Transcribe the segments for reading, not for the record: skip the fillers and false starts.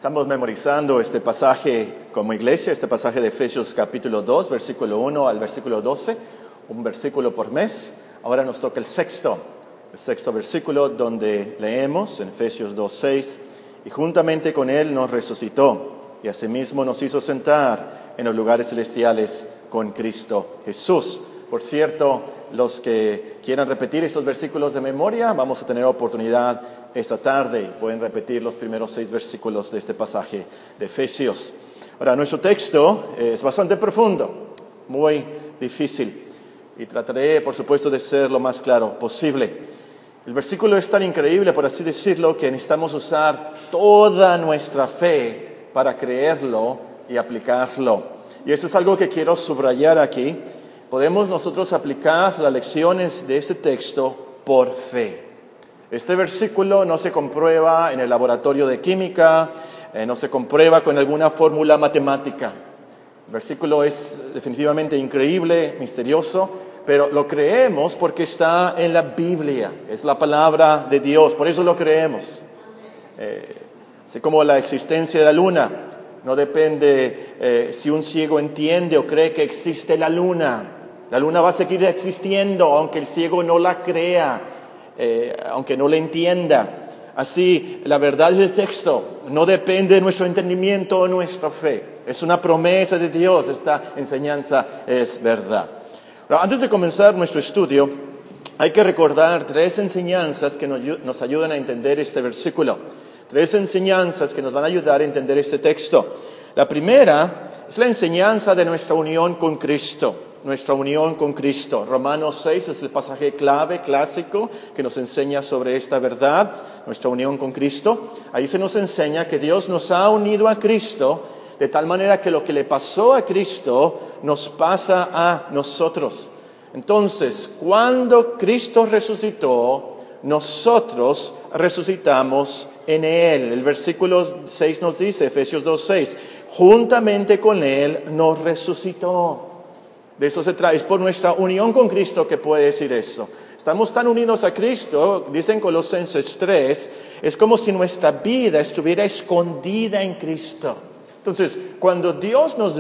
Estamos memorizando este pasaje como iglesia, este pasaje de Efesios capítulo 2, versículo 1 al versículo 12, un versículo por mes. Ahora nos toca el sexto versículo donde leemos en Efesios 2:6, y juntamente con él nos resucitó y asimismo nos hizo sentar en los lugares celestiales con Cristo Jesús. Por cierto, los que quieran repetir estos versículos de memoria, vamos a tener oportunidad esta tarde y pueden repetir los primeros 6 versículos de este pasaje de Efesios. Ahora, nuestro texto es bastante profundo, muy difícil, y trataré, por supuesto, de ser lo más claro posible. El versículo es tan increíble, por así decirlo, que necesitamos usar toda nuestra fe para creerlo y aplicarlo. Y eso es algo que quiero subrayar aquí. Podemos nosotros aplicar las lecciones de este texto por fe. Este versículo no se comprueba en el laboratorio de química, no se comprueba con alguna fórmula matemática. El versículo es definitivamente increíble, misterioso, pero lo creemos porque está en la Biblia, es la palabra de Dios, por eso lo creemos. Así como la existencia de la luna, no depende si un ciego entiende o cree que existe la luna. La luna va a seguir existiendo aunque el ciego no la crea, aunque no la entienda. Así, la verdad del texto no depende de nuestro entendimiento o nuestra fe. Es una promesa de Dios, esta enseñanza es verdad. Ahora, antes de comenzar nuestro estudio, hay que recordar 3 enseñanzas que nos ayudan a entender este versículo. 3 enseñanzas que nos van a ayudar a entender este texto. La primera es la enseñanza de nuestra unión con Cristo. Nuestra unión con Cristo. Romanos 6 es el pasaje clave, clásico, que nos enseña sobre esta verdad, nuestra unión con Cristo. Ahí se nos enseña que Dios nos ha unido a Cristo de tal manera que lo que le pasó a Cristo nos pasa a nosotros. Entonces, cuando Cristo resucitó, nosotros resucitamos en Él. El versículo 6 nos dice, Efesios 2:6, juntamente con Él nos resucitó. De eso se trata, es por nuestra unión con Cristo que puede decir eso. Estamos tan unidos a Cristo, dicen Colosenses 3, es como si nuestra vida estuviera escondida en Cristo. Entonces, cuando Dios nos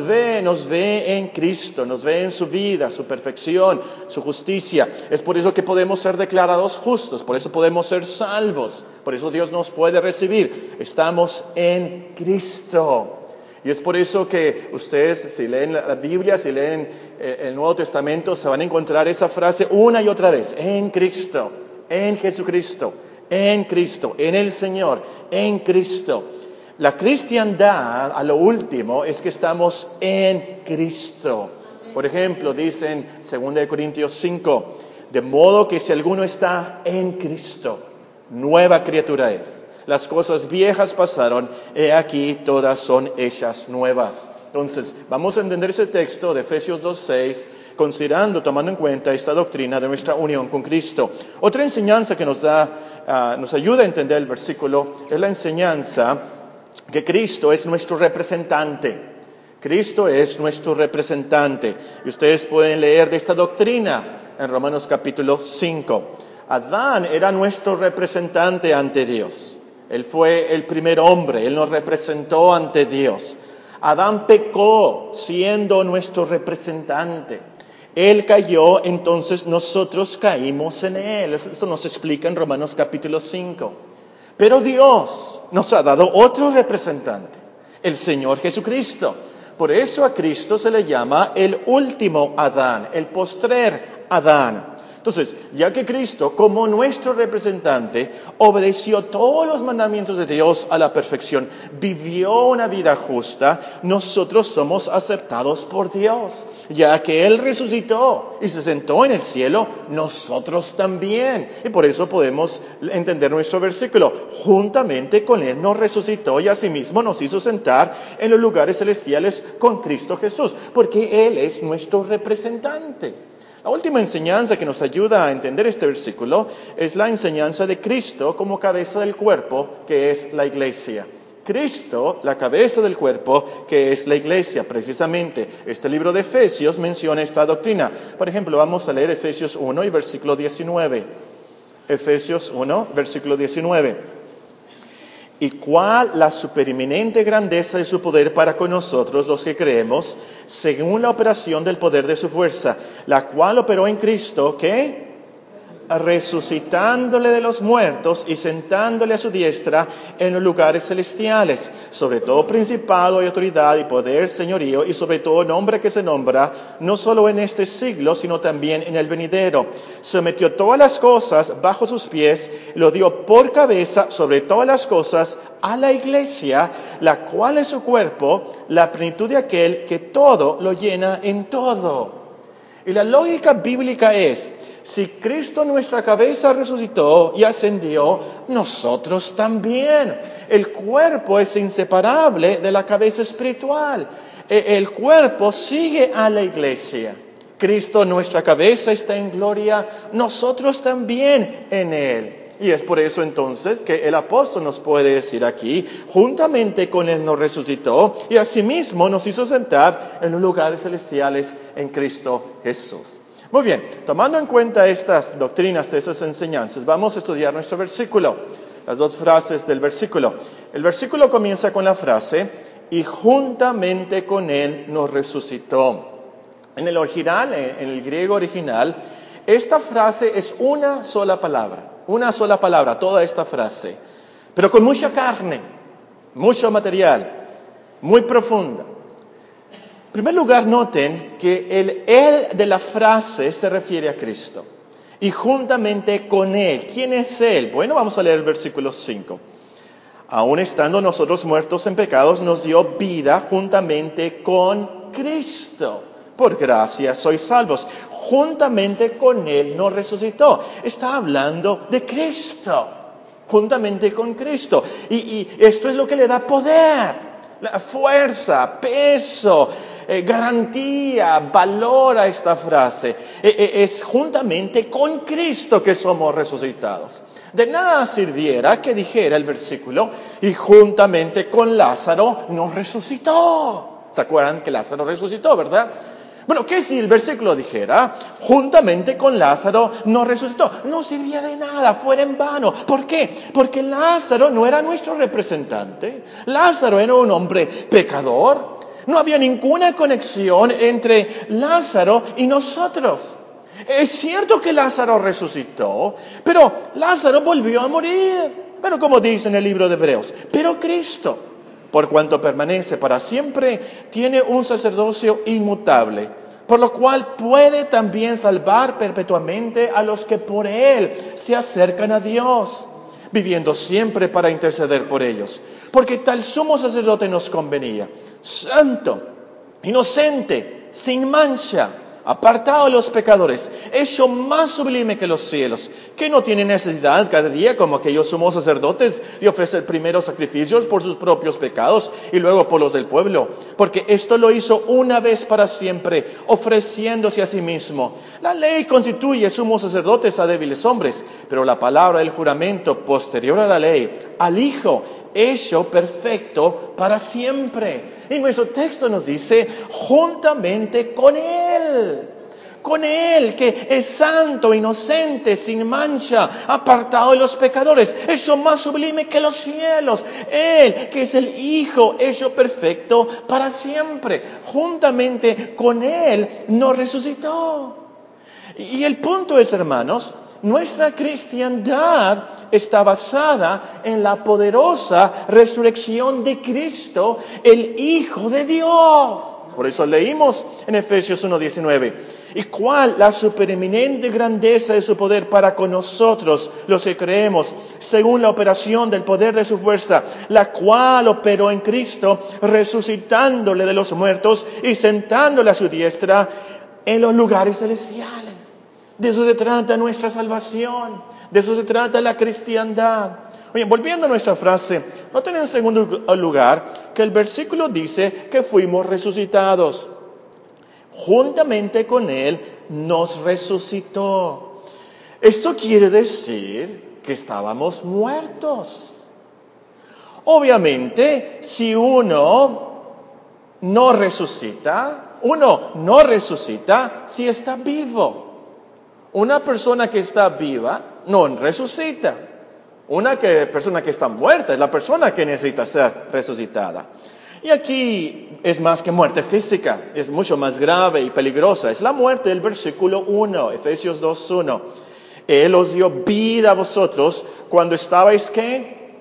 ve en Cristo, nos ve en su vida, su perfección, su justicia. Es por eso que podemos ser declarados justos, por eso podemos ser salvos, por eso Dios nos puede recibir. Estamos en Cristo. Y es por eso que ustedes, si leen la Biblia, si leen el Nuevo Testamento, se van a encontrar esa frase una y otra vez. En Cristo, en Jesucristo, en Cristo, en el Señor, en Cristo. La cristiandad, a lo último, es que estamos en Cristo. Por ejemplo, dice en 2 Corintios 5, de modo que si alguno está en Cristo, nueva criatura es. Las cosas viejas pasaron, he aquí todas son hechas nuevas. Entonces, vamos a entender ese texto de Efesios 2:6, tomando en cuenta esta doctrina de nuestra unión con Cristo. Otra enseñanza que nos ayuda a entender el versículo es la enseñanza que Cristo es nuestro representante. Cristo es nuestro representante. Y ustedes pueden leer de esta doctrina en Romanos capítulo 5. Adán era nuestro representante ante Dios. Él fue el primer hombre, él nos representó ante Dios. Adán pecó siendo nuestro representante. Él cayó, entonces nosotros caímos en él. Esto nos explica en Romanos capítulo 5. Pero Dios nos ha dado otro representante, el Señor Jesucristo. Por eso a Cristo se le llama el último Adán, el postrer Adán. Entonces, ya que Cristo, como nuestro representante, obedeció todos los mandamientos de Dios a la perfección, vivió una vida justa, nosotros somos aceptados por Dios. Ya que Él resucitó y se sentó en el cielo, nosotros también. Y por eso podemos entender nuestro versículo. Juntamente con Él nos resucitó y asimismo nos hizo sentar en los lugares celestiales con Cristo Jesús, porque Él es nuestro representante. La última enseñanza que nos ayuda a entender este versículo es la enseñanza de Cristo como cabeza del cuerpo, que es la iglesia. Cristo, la cabeza del cuerpo, que es la iglesia. Precisamente, este libro de Efesios menciona esta doctrina. Por ejemplo, vamos a leer Efesios 1 y versículo 19. Efesios 1, versículo 19. y cuál la supereminente grandeza de su poder para con nosotros los que creemos, según la operación del poder de su fuerza, la cual operó en Cristo, ¿qué? Resucitándole de los muertos y sentándole a su diestra en los lugares celestiales, sobre todo principado y autoridad y poder, señorío, y sobre todo nombre que se nombra, no solo en este siglo, sino también en el venidero. Sometió todas las cosas bajo sus pies, lo dio por cabeza sobre todas las cosas a la iglesia, la cual es su cuerpo, la plenitud de aquel que todo lo llena en todo. Y la lógica bíblica es, si Cristo nuestra cabeza resucitó y ascendió, nosotros también. El cuerpo es inseparable de la cabeza espiritual. El cuerpo sigue a la iglesia. Cristo nuestra cabeza está en gloria, nosotros también en Él. Y es por eso entonces que el apóstol nos puede decir aquí, juntamente con Él nos resucitó y asimismo nos hizo sentar en los lugares celestiales en Cristo Jesús. Muy bien, tomando en cuenta estas doctrinas, estas enseñanzas, vamos a estudiar nuestro versículo, las dos frases del versículo. El versículo comienza con la frase, y juntamente con Él nos resucitó. En el original, en el griego original, esta frase es una sola palabra, toda esta frase, pero con mucha carne, mucho material, muy profunda. En primer lugar, noten que el Él de la frase se refiere a Cristo. Y juntamente con Él. ¿Quién es Él? Bueno, vamos a leer el versículo 5. Aún estando nosotros muertos en pecados, nos dio vida juntamente con Cristo. Por gracia sois salvos. Juntamente con Él nos resucitó. Está hablando de Cristo. Juntamente con Cristo. Y esto es lo que le da poder, la fuerza, peso, garantía, valor a esta frase. Es juntamente con Cristo que somos resucitados. De nada sirviera que dijera el versículo, y juntamente con Lázaro nos resucitó. ¿Se acuerdan que Lázaro resucitó, verdad? Bueno, ¿qué si el versículo dijera, juntamente con Lázaro nos resucitó? No servía de nada, fuera en vano. ¿Por qué? Porque Lázaro no era nuestro representante. Lázaro era un hombre pecador. No había ninguna conexión entre Lázaro y nosotros. Es cierto que Lázaro resucitó, pero Lázaro volvió a morir. Pero como dice en el libro de Hebreos, pero Cristo, por cuanto permanece para siempre, tiene un sacerdocio inmutable, por lo cual puede también salvar perpetuamente a los que por Él se acercan a Dios, viviendo siempre para interceder por ellos. Porque tal sumo sacerdote nos convenía, santo, inocente, sin mancha, apartado de los pecadores, hecho más sublime que los cielos, que no tiene necesidad cada día como aquellos sumos sacerdotes de ofrecer primero sacrificios por sus propios pecados y luego por los del pueblo, porque esto lo hizo una vez para siempre, ofreciéndose a sí mismo. La ley constituye sumos sacerdotes a débiles hombres, pero la palabra del juramento posterior a la ley, al Hijo, hecho perfecto para siempre. Y nuestro texto nos dice, juntamente con Él, que es santo, inocente, sin mancha, apartado de los pecadores, hecho más sublime que los cielos. Él, que es el Hijo, hecho perfecto para siempre. Juntamente con Él nos resucitó. Y el punto es, hermanos, nuestra cristiandad está basada en la poderosa resurrección de Cristo, el Hijo de Dios. Por eso leímos en Efesios 1:19. ¿Y cuál la supereminente grandeza de su poder para con nosotros, los que creemos, según la operación del poder de su fuerza, la cual operó en Cristo, resucitándole de los muertos y sentándole a su diestra en los lugares celestiales? De eso se trata nuestra salvación, de eso se trata la cristiandad. Oye, volviendo a nuestra frase, noten en segundo lugar que el versículo dice que fuimos resucitados. Juntamente con Él nos resucitó. Esto quiere decir que estábamos muertos. Obviamente, si uno no resucita si está vivo. Una persona que está viva no resucita. Una persona que está muerta es la persona que necesita ser resucitada. Y aquí es más que muerte física, es mucho más grave y peligrosa. Es la muerte del versículo 1, Efesios 2:1. Él os dio vida a vosotros cuando estabais, ¿qué?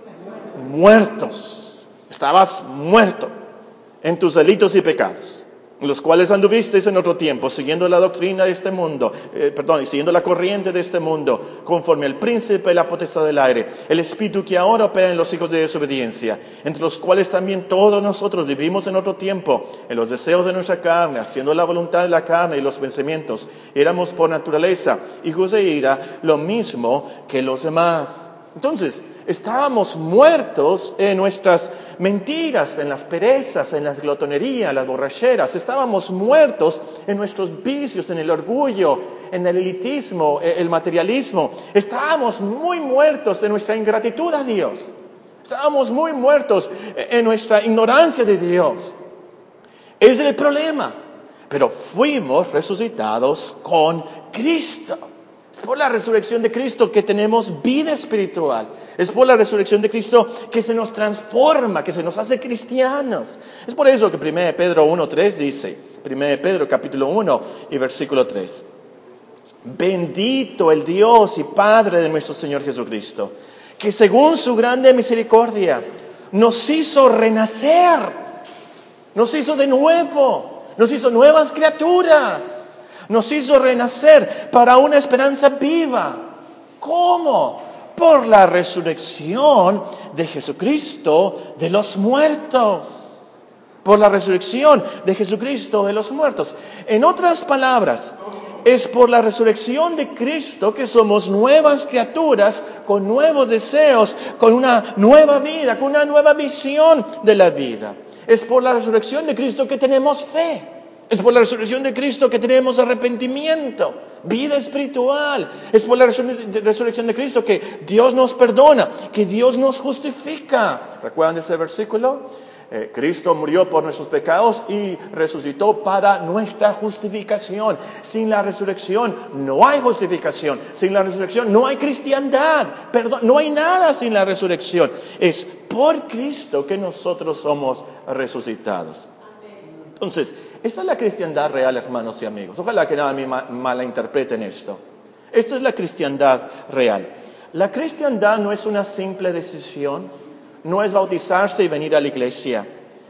Muertos. Estabas muerto en tus delitos y pecados, los cuales anduvisteis en otro tiempo, siguiendo la doctrina de este mundo, siguiendo la corriente de este mundo, conforme al príncipe de la potestad del aire, el espíritu que ahora opera en los hijos de desobediencia, entre los cuales también todos nosotros vivimos en otro tiempo, en los deseos de nuestra carne, haciendo la voluntad de la carne y los pensamientos. Éramos por naturaleza hijos de ira, lo mismo que los demás. Entonces, estábamos muertos en nuestras mentiras, en las perezas, en las glotonerías, las borracheras. Estábamos muertos en nuestros vicios, en el orgullo, en el elitismo, el materialismo. Estábamos muy muertos en nuestra ingratitud a Dios. Estábamos muy muertos en nuestra ignorancia de Dios. Ese es el problema. Pero fuimos resucitados con Cristo. Es por la resurrección de Cristo que tenemos vida espiritual. Es por la resurrección de Cristo que se nos transforma, que se nos hace cristianos. Es por eso que 1 Pedro 1:3 dice, 1 Pedro capítulo 1 y versículo 3. Bendito el Dios y Padre de nuestro Señor Jesucristo, que según su grande misericordia nos hizo renacer, nos hizo de nuevo, nos hizo nuevas criaturas. Nos hizo renacer para una esperanza viva. ¿Cómo? Por la resurrección de Jesucristo de los muertos. Por la resurrección de Jesucristo de los muertos. En otras palabras, es por la resurrección de Cristo que somos nuevas criaturas con nuevos deseos, con una nueva vida, con una nueva visión de la vida. Es por la resurrección de Cristo que tenemos fe. Es por la resurrección de Cristo que tenemos arrepentimiento, vida espiritual. Es por la resurrección de Cristo que Dios nos perdona, que Dios nos justifica. ¿Recuerdan ese versículo? Cristo murió por nuestros pecados y resucitó para nuestra justificación. Sin la resurrección no hay justificación. Sin la resurrección no hay cristiandad. Perdón, no hay nada sin la resurrección. Es por Cristo que nosotros somos resucitados. Entonces, esta es la cristiandad real, hermanos y amigos. Ojalá que nada me malinterpreten esto. Esta es la cristiandad real. La cristiandad no es una simple decisión, no es bautizarse y venir a la iglesia.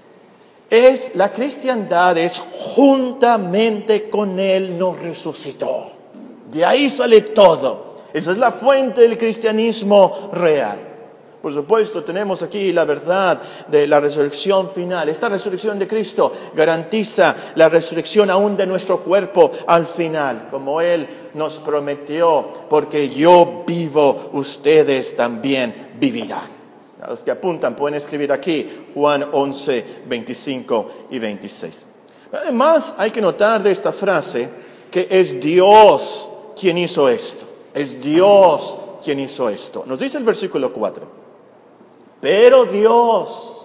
La cristiandad es juntamente con Él nos resucitó. De ahí sale todo. Esa es la fuente del cristianismo real. Por supuesto, tenemos aquí la verdad de la resurrección final. Esta resurrección de Cristo garantiza la resurrección aún de nuestro cuerpo al final, como Él nos prometió, porque yo vivo, ustedes también vivirán. A los que apuntan pueden escribir aquí Juan 11, 25 y 26. Pero además hay que notar de esta frase que es Dios quien hizo esto. Es Dios quien hizo esto. Nos dice el versículo 4. Pero Dios,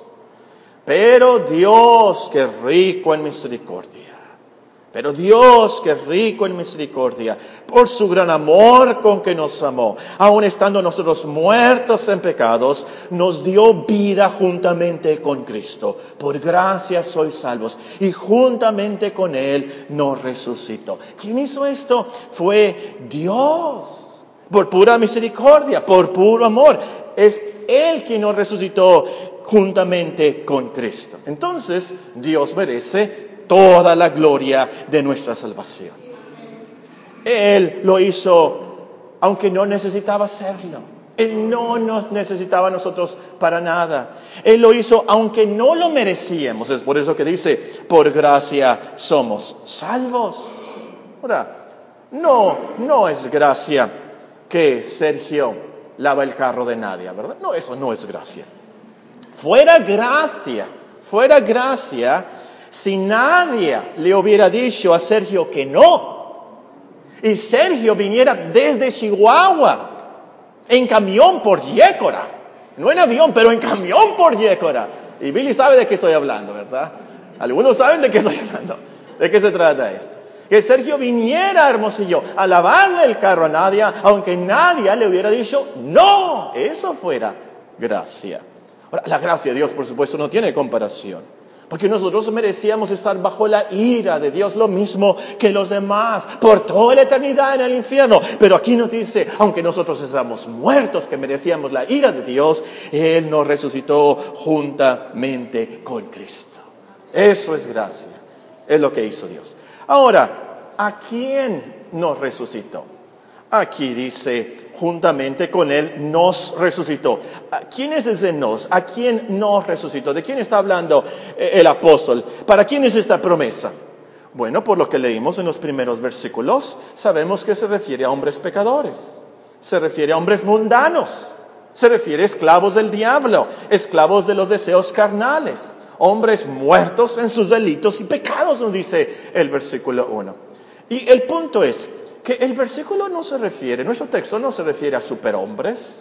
que rico en misericordia. Pero Dios, que rico en misericordia, por su gran amor con que nos amó, aun estando nosotros muertos en pecados, nos dio vida juntamente con Cristo. Por gracia sois salvos, y juntamente con Él nos resucitó. ¿Quién hizo esto? Fue Dios. Por pura misericordia, por puro amor. Es Él quien nos resucitó juntamente con Cristo. Entonces, Dios merece toda la gloria de nuestra salvación. Él lo hizo aunque no necesitaba hacerlo. Él no nos necesitaba a nosotros para nada. Él lo hizo aunque no lo merecíamos. Es por eso que dice, por gracia somos salvos. Ahora, no es gracia que Sergio lava el carro de Nadia, ¿verdad? No, eso no es gracia. Fuera gracia, si nadie le hubiera dicho a Sergio que no, y Sergio viniera desde Chihuahua, en camión por Yécora, no en avión, pero en camión por Yécora. Y Billy sabe de qué estoy hablando, ¿verdad? Algunos saben de qué estoy hablando. ¿De qué se trata esto? Que Sergio viniera a Hermosillo a lavarle el carro a Nadia, aunque Nadia le hubiera dicho no. Eso fuera gracia. Ahora, la gracia de Dios, por supuesto, no tiene comparación. Porque nosotros merecíamos estar bajo la ira de Dios, lo mismo que los demás, por toda la eternidad en el infierno. Pero aquí nos dice, aunque nosotros estamos muertos, que merecíamos la ira de Dios, Él nos resucitó juntamente con Cristo. Eso es gracia. Es lo que hizo Dios. Ahora, ¿a quién nos resucitó? Aquí dice, juntamente con Él nos resucitó. ¿Quién es ese nos? ¿A quién nos resucitó? ¿De quién está hablando el apóstol? ¿Para quién es esta promesa? Bueno, por lo que leímos en los primeros versículos, sabemos que se refiere a hombres pecadores. Se refiere a hombres mundanos. Se refiere a esclavos del diablo, esclavos de los deseos carnales. Hombres muertos en sus delitos y pecados, nos dice el versículo 1. Y el punto es que el versículo nuestro texto no se refiere a superhombres.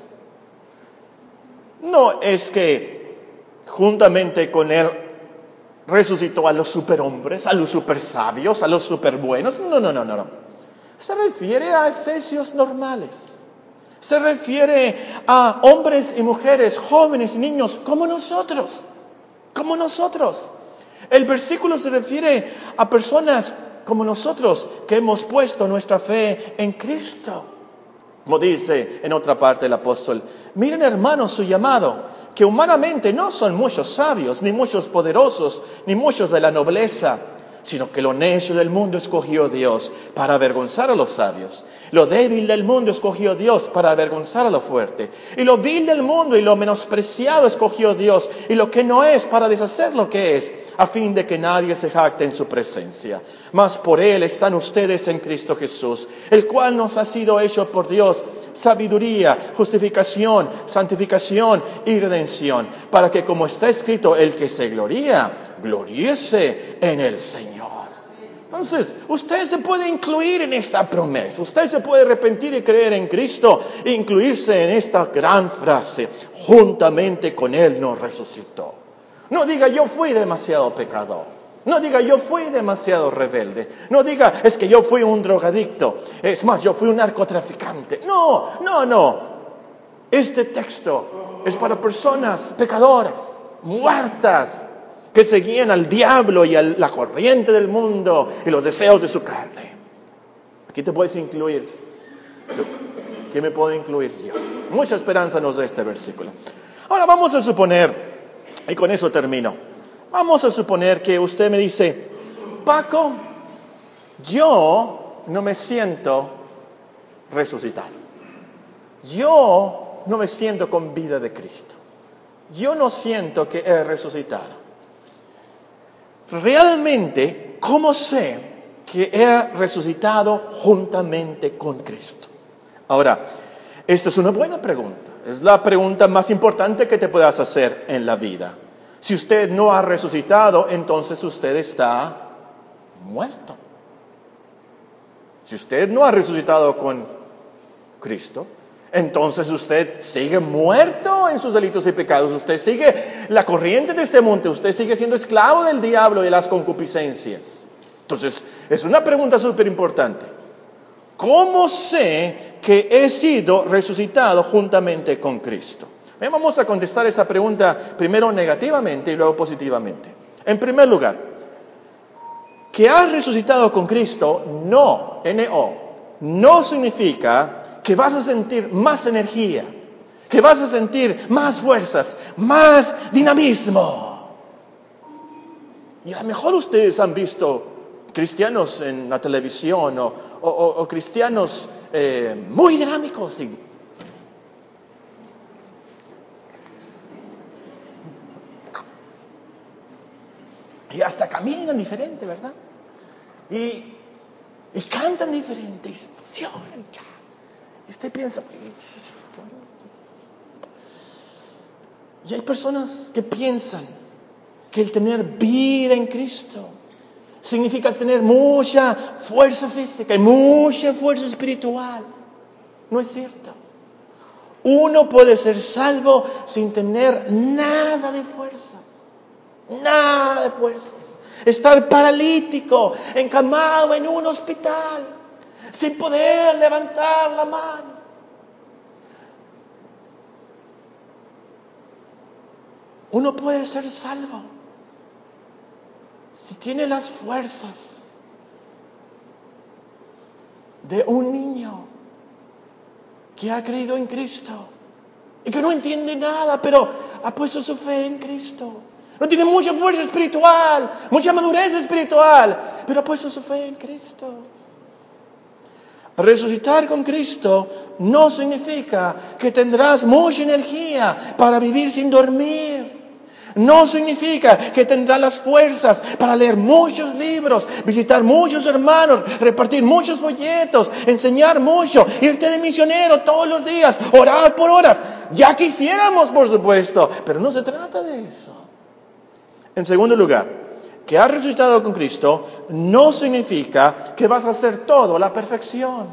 No es que juntamente con Él resucitó a los superhombres, a los supersabios, a los superbuenos. No. Se refiere a efesios normales. Se refiere a hombres y mujeres, jóvenes y niños, como nosotros. Como nosotros. El versículo se refiere a personas como nosotros que hemos puesto nuestra fe en Cristo. Como dice en otra parte el apóstol, miren hermanos su llamado, que humanamente no son muchos sabios, ni muchos poderosos, ni muchos de la nobleza, sino que lo necio del mundo escogió Dios para avergonzar a los sabios. Lo débil del mundo escogió Dios para avergonzar a lo fuerte. Y lo vil del mundo y lo menospreciado escogió Dios, y lo que no es para deshacer lo que es, a fin de que nadie se jacte en su presencia. Mas por Él están ustedes en Cristo Jesús, el cual nos ha sido hecho por Dios sabiduría, justificación, santificación y redención, para que, como está escrito, el que se gloría, gloríese en el Señor. Entonces, usted se puede incluir en esta promesa. Usted se puede arrepentir y creer en Cristo e incluirse en esta gran frase: juntamente con Él nos resucitó. No diga, yo fui demasiado pecador. No diga, yo fui demasiado rebelde. No diga, es que yo fui un drogadicto. Es más, yo fui un narcotraficante. No. Este texto es para personas pecadoras, muertas, que seguían al diablo y a la corriente del mundo y los deseos de su carne. Aquí te puedes incluir. ¿Quién me puede incluir? Yo. Mucha esperanza nos da este versículo. Ahora vamos a suponer, y con eso termino. Vamos a suponer que usted me dice, Paco, yo no me siento resucitado. Yo no me siento con vida de Cristo. Yo no siento que he resucitado. Realmente, ¿cómo sé que he resucitado juntamente con Cristo? Ahora, esta es una buena pregunta. Es la pregunta más importante que te puedas hacer en la vida. Si usted no ha resucitado, entonces usted está muerto. Si usted no ha resucitado con Cristo, entonces usted sigue muerto en sus delitos y pecados. Usted sigue la corriente de este mundo. Usted sigue siendo esclavo del diablo y de las concupiscencias. Entonces, es una pregunta súper importante. ¿Cómo sé que he sido resucitado juntamente con Cristo? Bien, vamos a contestar esta pregunta primero negativamente y luego positivamente. En primer lugar, que has resucitado con Cristo, no significa que vas a sentir más energía, que vas a sentir más fuerzas, más dinamismo. Y a lo mejor ustedes han visto cristianos en la televisión o cristianos muy dinámicos y hasta caminan diferente, ¿verdad? Y cantan diferente y se emocionan. Y usted piensa, y hay personas que piensan que el tener vida en Cristo significa tener mucha fuerza física y mucha fuerza espiritual. No es cierto. Uno puede ser salvo sin tener nada de fuerzas. Nada de fuerzas. Estar paralítico, encamado en un hospital, sin poder levantar la mano. Uno puede ser salvo si tiene las fuerzas de un niño que ha creído en Cristo y que no entiende nada, pero ha puesto su fe en Cristo. No tiene mucha fuerza espiritual, mucha madurez espiritual, pero ha puesto su fe en Cristo. Resucitar con Cristo no significa que tendrás mucha energía para vivir sin dormir. No significa que tendrás las fuerzas para leer muchos libros, visitar muchos hermanos, repartir muchos folletos, enseñar mucho, irte de misionero todos los días, orar por horas. Ya quisiéramos, por supuesto, pero no se trata de eso. En segundo lugar, que has resucitado con Cristo no significa que vas a hacer todo a la perfección.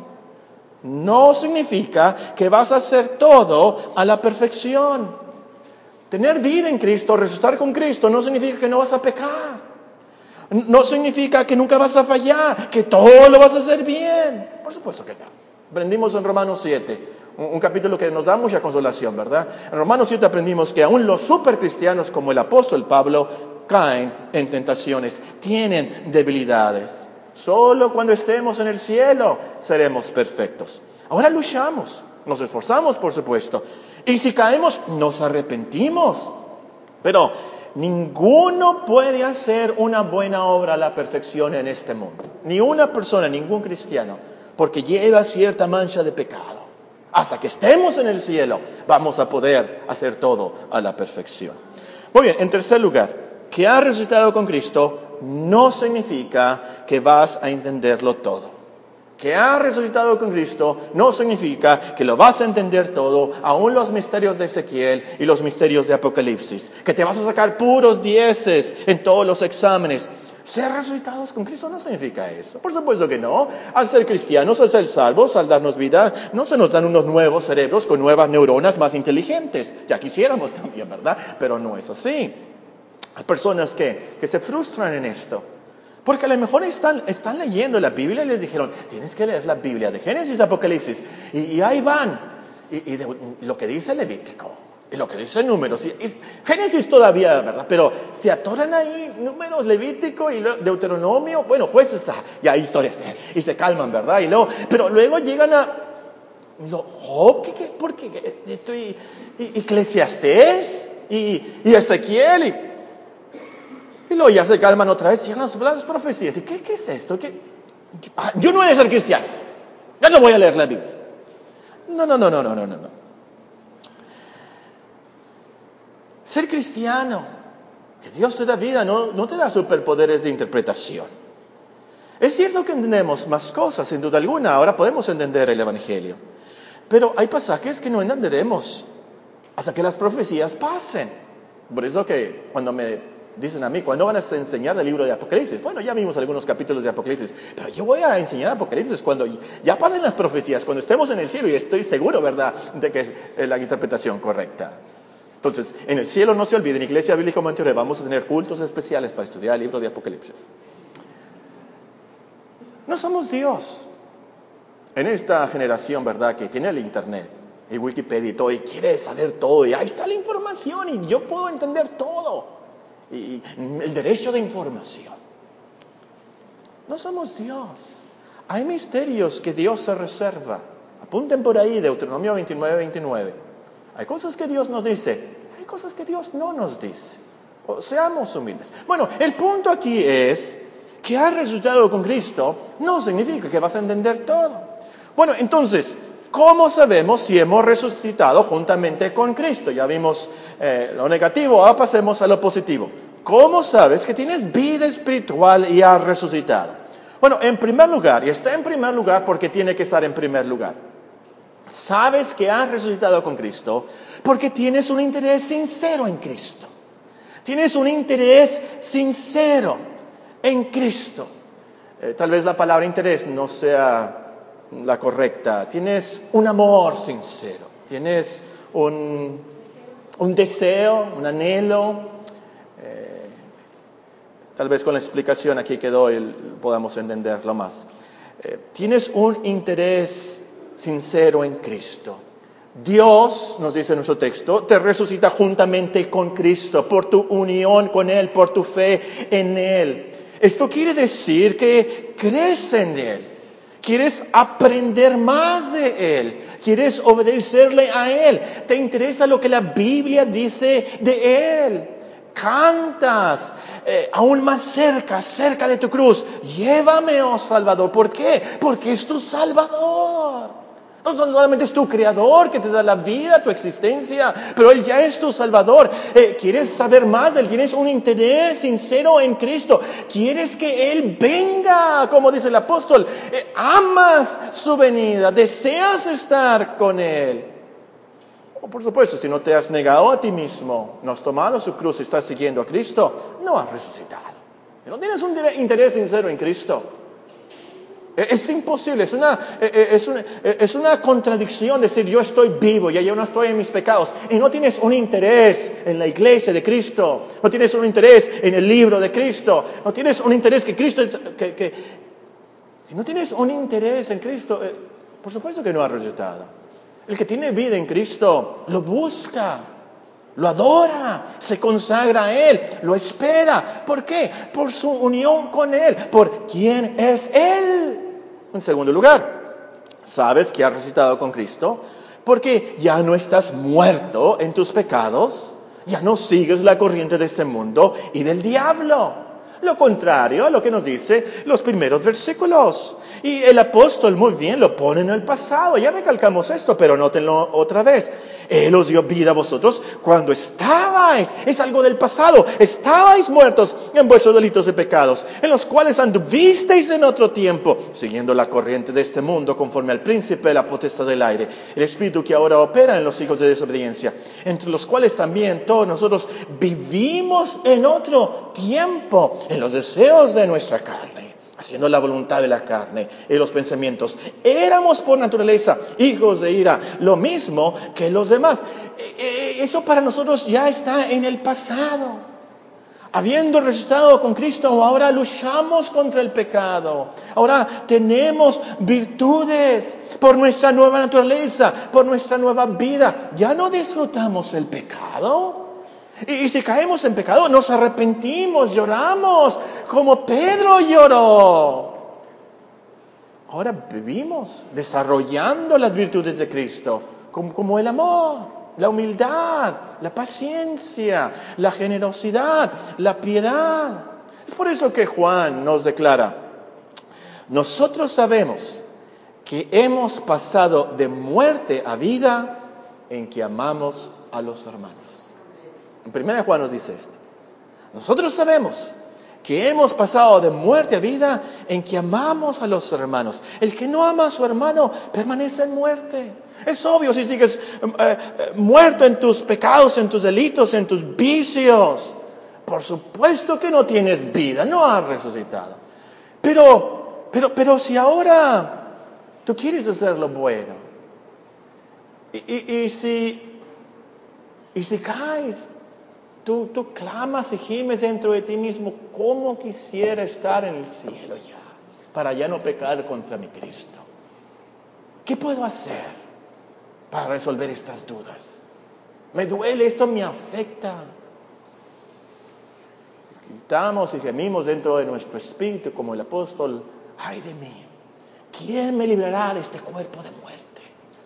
No significa que vas a hacer todo a la perfección. Tener vida en Cristo, resucitar con Cristo, no significa que no vas a pecar. No significa que nunca vas a fallar, que todo lo vas a hacer bien. Por supuesto que no. Aprendimos en Romanos 7, un capítulo que nos da mucha consolación, ¿verdad? En Romanos 7 aprendimos que aún los supercristianos como el apóstol Pablo caen en tentaciones, tienen debilidades. Solo cuando estemos en el cielo seremos perfectos. Ahora luchamos, nos esforzamos, por supuesto. Y si caemos, nos arrepentimos. Pero ninguno puede hacer una buena obra a la perfección en este mundo. Ni una persona, ningún cristiano, porque lleva cierta mancha de pecado. Hasta que estemos en el cielo, vamos a poder hacer todo a la perfección. Muy bien, en tercer lugar, que has resucitado con Cristo no significa que vas a entenderlo todo. Que has resucitado con Cristo no significa que lo vas a entender todo, aún los misterios de Ezequiel y los misterios de Apocalipsis. Que te vas a sacar puros 10 en todos los exámenes. Ser resucitados con Cristo no significa eso. Por supuesto que no. Al ser cristianos, al ser salvos, al darnos vida, no se nos dan unos nuevos cerebros con nuevas neuronas más inteligentes. Ya quisiéramos también, ¿verdad? Pero no es así. Hay personas que se frustran en esto. Porque a lo mejor están leyendo la Biblia y les dijeron, tienes que leer la Biblia de Génesis, Apocalipsis. Y ahí van. Y lo que dice Levítico. Y lo que dice Números. Génesis todavía, ¿verdad? Pero se atoran ahí Números, Levítico y Deuteronomio. Bueno, Jueces, ya historias. Y se calman, ¿verdad? Pero luego llegan a Job, ¿por qué? Eclesiastés y Ezequiel y luego ya se calman otra vez y llegan las profecías. ¿Y qué es esto? Yo no voy a ser cristiano. Ya no voy a leer la Biblia. No. Ser cristiano, que Dios te da vida, no te da superpoderes de interpretación. Es cierto que entendemos más cosas, sin duda alguna. Ahora podemos entender el Evangelio. Pero hay pasajes que no entenderemos hasta que las profecías pasen. Por eso que cuando me dicen a mí, ¿cuándo van a enseñar del libro de Apocalipsis? Bueno, ya vimos algunos capítulos de Apocalipsis, pero yo voy a enseñar Apocalipsis cuando ya pasen las profecías, cuando estemos en el cielo, y estoy seguro, ¿verdad?, de que es la interpretación correcta. Entonces, en el cielo, no se olviden, Iglesia Bíblica Monterrey, vamos a tener cultos especiales para estudiar el libro de Apocalipsis. No somos Dios. En esta generación, ¿verdad?, que tiene el internet y Wikipedia y todo, y quiere saber todo, y ahí está la información, y yo puedo entender todo. Y el derecho de información. No somos Dios. Hay misterios que Dios se reserva. Apunten por ahí, Deuteronomio 29. Hay cosas que Dios nos dice, hay cosas que Dios no nos dice. Seamos humildes. Bueno, el punto aquí es que has resucitado con Cristo no significa que vas a entender todo. Bueno, entonces, ¿cómo sabemos si hemos resucitado juntamente con Cristo? Ya vimos lo negativo, ahora pasemos a lo positivo. ¿Cómo sabes que tienes vida espiritual y has resucitado? Bueno, en primer lugar, y está en primer lugar porque tiene que estar en primer lugar. Sabes que has resucitado con Cristo porque tienes un interés sincero en Cristo. Tienes un interés sincero en Cristo. Tal vez la palabra interés no sea la correcta. Tienes un amor sincero. Tienes un deseo, un anhelo. Tal vez con la explicación aquí que doy podamos entenderlo más. Tienes un interés sincero en Cristo. Dios, nos dice nuestro texto, te resucita juntamente con Cristo por tu unión con Él, por tu fe en Él. Esto quiere decir que crees en Él. Quieres aprender más de Él. Quieres obedecerle a Él. Te interesa lo que la Biblia dice de Él. Cantas aún más cerca de tu cruz. Llévame, oh Salvador. ¿Por qué? Porque es tu Salvador. No solamente es tu Creador que te da la vida, tu existencia, pero Él ya es tu Salvador. ¿Quieres saber más de Él? ¿Tienes un interés sincero en Cristo? ¿Quieres que Él venga? Como dice el apóstol, amas su venida, deseas estar con Él. Por supuesto, si no te has negado a ti mismo, no has tomado su cruz y estás siguiendo a Cristo, no has resucitado. Si no tienes un interés sincero en Cristo, es imposible, es una contradicción decir yo estoy vivo y yo no estoy en mis pecados y no tienes un interés en la iglesia de Cristo, no tienes un interés en el libro de Cristo, no tienes un interés si no tienes un interés en Cristo, por supuesto que no has resucitado. El que tiene vida en Cristo lo busca, lo adora, se consagra a Él, lo espera. ¿Por qué? Por su unión con Él, por quién es Él. En segundo lugar, sabes que has resucitado con Cristo porque ya no estás muerto en tus pecados, ya no sigues la corriente de este mundo y del diablo. Lo contrario a lo que nos dice los primeros versículos. Y el apóstol muy bien lo pone en el pasado. Ya recalcamos esto, pero nótenlo otra vez. Él os dio vida a vosotros cuando estabais, es algo del pasado, estabais muertos en vuestros delitos y pecados, en los cuales anduvisteis en otro tiempo, siguiendo la corriente de este mundo, conforme al príncipe de la potestad del aire, el espíritu que ahora opera en los hijos de desobediencia, entre los cuales también todos nosotros vivimos en otro tiempo, en los deseos de nuestra carne, haciendo la voluntad de la carne y los pensamientos. Éramos por naturaleza hijos de ira, lo mismo que los demás. Eso para nosotros ya está en el pasado. Habiendo resucitado con Cristo, ahora luchamos contra el pecado. Ahora tenemos virtudes por nuestra nueva naturaleza, por nuestra nueva vida. Ya no disfrutamos el pecado. Y si caemos en pecado, nos arrepentimos, lloramos, como Pedro lloró. Ahora vivimos desarrollando las virtudes de Cristo, como el amor, la humildad, la paciencia, la generosidad, la piedad. Es por eso que Juan nos declara, nosotros sabemos que hemos pasado de muerte a vida en que amamos a los hermanos. En 1 Juan nos dice esto. Nosotros sabemos que hemos pasado de muerte a vida en que amamos a los hermanos. El que no ama a su hermano permanece en muerte. Es obvio si sigues muerto en tus pecados, en tus delitos, en tus vicios. Por supuesto que no tienes vida, no has resucitado. Pero si ahora tú quieres hacer lo bueno y si caes, Tú clamas y gimes dentro de ti mismo, ¿cómo quisiera estar en el cielo ya? Para ya no pecar contra mi Cristo. ¿Qué puedo hacer para resolver estas dudas? Me duele, esto me afecta. Gritamos y gemimos dentro de nuestro espíritu como el apóstol, ¡ay de mí! ¿Quién me librará de este cuerpo de muerte?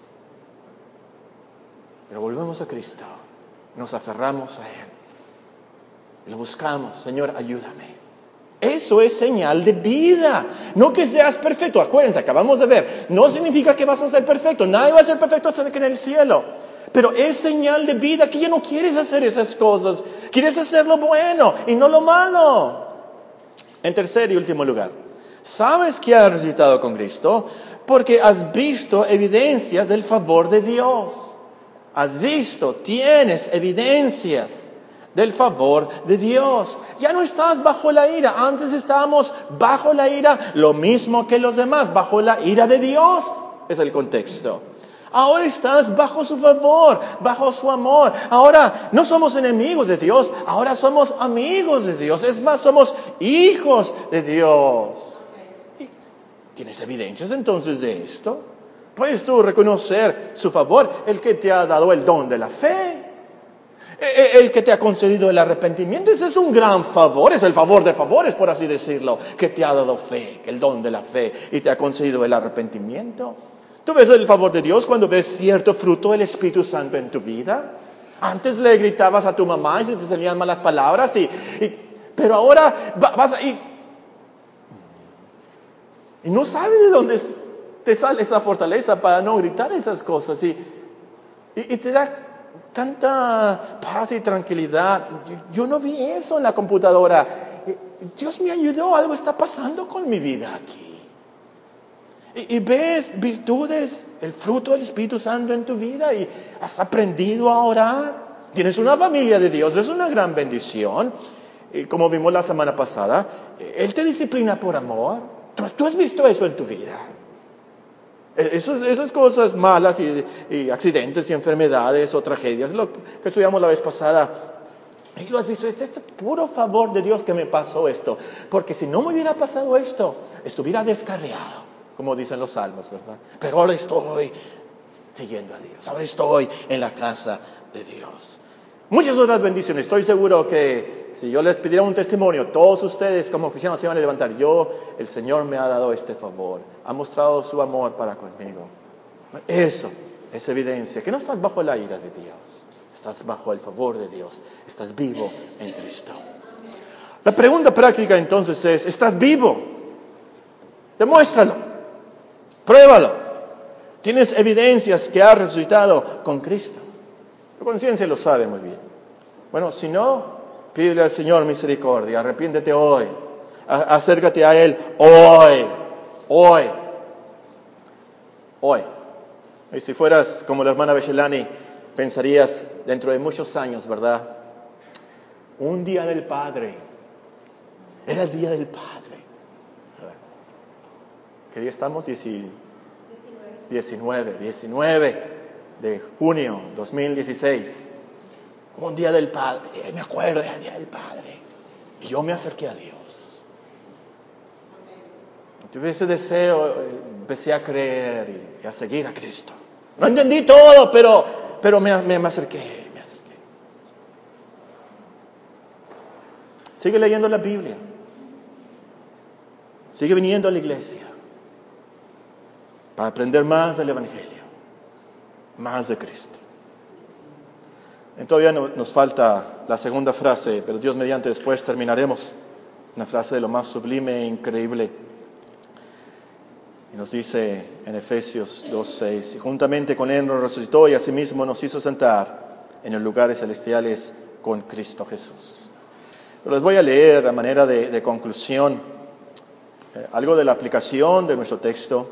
Pero volvemos a Cristo, nos aferramos a Él. Lo buscamos, Señor, ayúdame. Eso es señal de vida. No que seas perfecto. Acuérdense, acabamos de ver. No significa que vas a ser perfecto. Nadie va a ser perfecto hasta que en el cielo. Pero es señal de vida que ya no quieres hacer esas cosas. Quieres hacer lo bueno y no lo malo. En tercer y último lugar, ¿sabes que has resucitado con Cristo? Porque has visto evidencias del favor de Dios. Has visto, tienes evidencias del favor de Dios. Ya no estás bajo la ira. Antes estábamos bajo la ira, lo mismo que los demás, bajo la ira de Dios. Es el contexto. Ahora estás bajo su favor, bajo su amor. Ahora no somos enemigos de Dios, ahora somos amigos de Dios. Es más, somos hijos de Dios. ¿Tienes evidencias entonces de esto? ¿Puedes tú reconocer su favor? El que te ha dado el don de la fe. El que te ha concedido el arrepentimiento. Ese es un gran favor. Es el favor de favores, por así decirlo. Que te ha dado fe, el don de la fe. Y te ha concedido el arrepentimiento. ¿Tú ves el favor de Dios cuando ves cierto fruto del Espíritu Santo en tu vida? Antes le gritabas a tu mamá y se te salían malas palabras. Pero ahora vas y no sabes de dónde te sale esa fortaleza para no gritar esas cosas. Y te da tanta paz y tranquilidad. Yo no vi eso en la computadora. Dios me ayudó, algo está pasando con mi vida aquí. Y ves virtudes, el fruto del Espíritu Santo en tu vida y has aprendido a orar. Tienes una familia de Dios, es una gran bendición. Y como vimos la semana pasada, Él te disciplina por amor. ¿Tú has visto eso en tu vida? Esas cosas malas y accidentes y enfermedades o tragedias, lo que estudiamos la vez pasada, y lo has visto, este puro favor de Dios que me pasó esto, porque si no me hubiera pasado esto, estuviera descarriado, como dicen los salmos, ¿verdad? Pero ahora estoy siguiendo a Dios, ahora estoy en la casa de Dios. Muchas otras bendiciones. Estoy seguro que si yo les pidiera un testimonio, todos ustedes como cristianos se van a levantar. El Señor me ha dado este favor. Ha mostrado su amor para conmigo. Eso es evidencia que no estás bajo la ira de Dios. Estás bajo el favor de Dios. Estás vivo en Cristo. La pregunta práctica entonces es, ¿estás vivo? Demuéstralo. Pruébalo. Tienes evidencias que has resucitado con Cristo. Tu conciencia lo sabe muy bien. Bueno, si no, pídele al Señor misericordia, arrepiéntete hoy, acércate a Él hoy. Y si fueras como la hermana Bechelani, pensarías dentro de muchos años, ¿verdad? Un día del Padre, era el día del Padre. ¿Verdad? ¿Qué día estamos? 19 de junio 2016, un día del Padre, me acuerdo, era el día del Padre, y yo me acerqué a Dios. Tuve ese deseo, empecé a creer y a seguir a Cristo. No entendí todo, pero me acerqué. Sigue leyendo la Biblia, sigue viniendo a la iglesia para aprender más del Evangelio, más de Cristo. Todavía nos falta la segunda frase, pero Dios mediante después terminaremos. Una frase de lo más sublime e increíble. Y nos dice en Efesios 2:6, y juntamente con Él nos resucitó y asimismo nos hizo sentar en los lugares celestiales con Cristo Jesús. Pero les voy a leer a manera de conclusión algo de la aplicación de nuestro texto.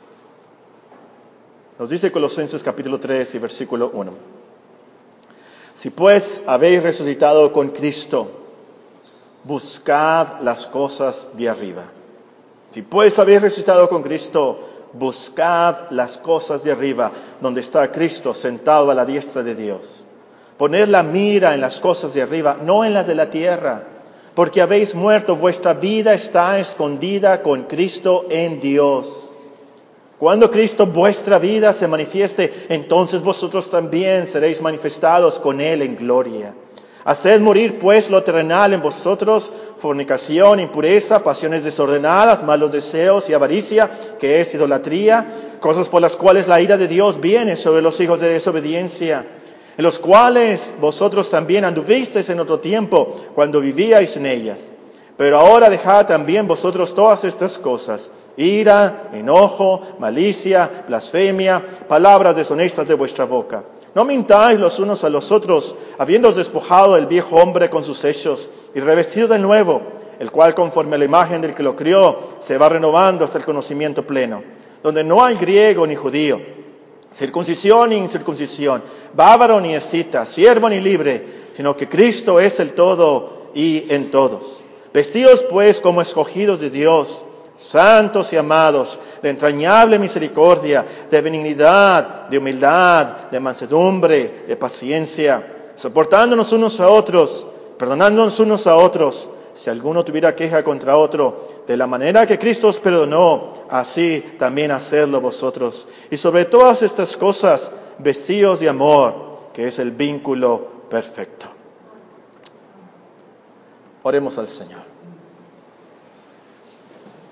Nos dice Colosenses capítulo 3 y versículo 1. Si pues habéis resucitado con Cristo, buscad las cosas de arriba. Si pues habéis resucitado con Cristo, buscad las cosas de arriba, donde está Cristo sentado a la diestra de Dios. Poned la mira en las cosas de arriba, no en las de la tierra, porque habéis muerto, vuestra vida está escondida con Cristo en Dios. Cuando Cristo vuestra vida se manifieste, entonces vosotros también seréis manifestados con Él en gloria. Haced morir pues lo terrenal en vosotros, fornicación, impureza, pasiones desordenadas, malos deseos y avaricia, que es idolatría, cosas por las cuales la ira de Dios viene sobre los hijos de desobediencia, en los cuales vosotros también anduvisteis en otro tiempo, cuando vivíais en ellas. Pero ahora dejad también vosotros todas estas cosas: ira, enojo, malicia, blasfemia, palabras deshonestas de vuestra boca. No mintáis los unos a los otros, habiéndoos despojado del viejo hombre con sus hechos, y revestido del nuevo, el cual conforme a la imagen del que lo crió, se va renovando hasta el conocimiento pleno, donde no hay griego ni judío, circuncisión ni incircuncisión, bárbaro ni escita, siervo ni libre, sino que Cristo es el todo y en todos. Vestidos pues como escogidos de Dios, santos y amados, de entrañable misericordia, de benignidad, de humildad, de mansedumbre, de paciencia, soportándonos unos a otros, perdonándonos unos a otros, si alguno tuviera queja contra otro, de la manera que Cristo os perdonó, así también hacedlo vosotros. Y sobre todas estas cosas, vestidos de amor, que es el vínculo perfecto. Oremos al Señor.